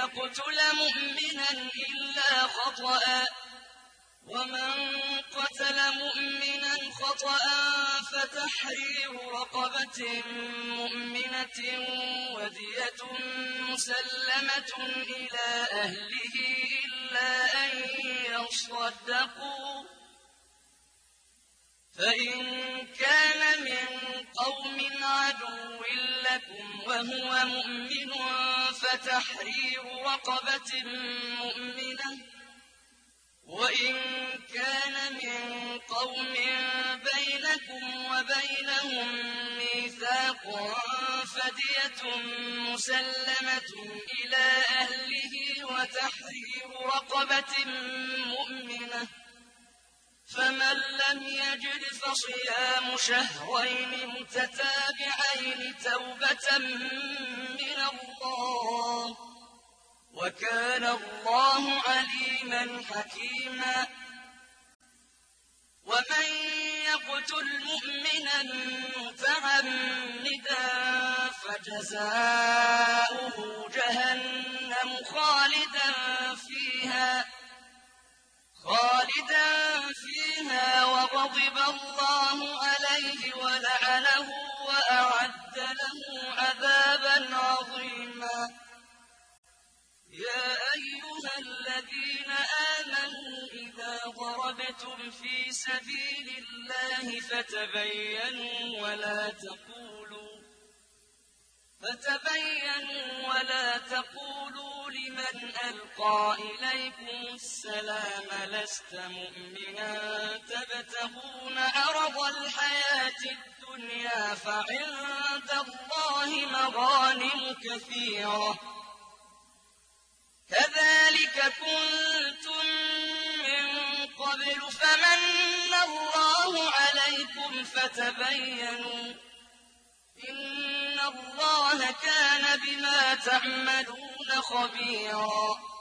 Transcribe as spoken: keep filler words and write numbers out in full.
يقتل مؤمنا إلا خطأ ومن قتل مؤمنا خطأ فتحرير رقبة مؤمنة ودية مسلمة إلى أهله إلا أن يصدقوا فإن كان من قوم عدو لكم وهو مؤمن فتحرير رقبة مؤمنة وإن كان من قوم بينكم وبينهم ميثاق فدية مسلمة إلى أهله وتحرير رقبة مؤمنة فمن لم يجد فصيام شهرين متتابعين توبة من الله وكان الله عليما حكيما ومن يقتل مؤمنا متعمدا فجزاؤه جهنم خالدا فيها خالدا فيها وغضب الله عليه ولعنه وأعد له عذابا عظيما يا أيها الذين آمنوا إذا ضربتم في سبيل الله فتبينوا ولا تقولوا فتبينوا ولا تقولوا لمن ألقى إليكم السلام لست مؤمنا تبتغون عرض الحياة الدنيا فعند الله مغانم كثيرة كذلك كنتم من قبل فمن الله عليكم فتبينوا إن الله كان بما تعملون خبيرا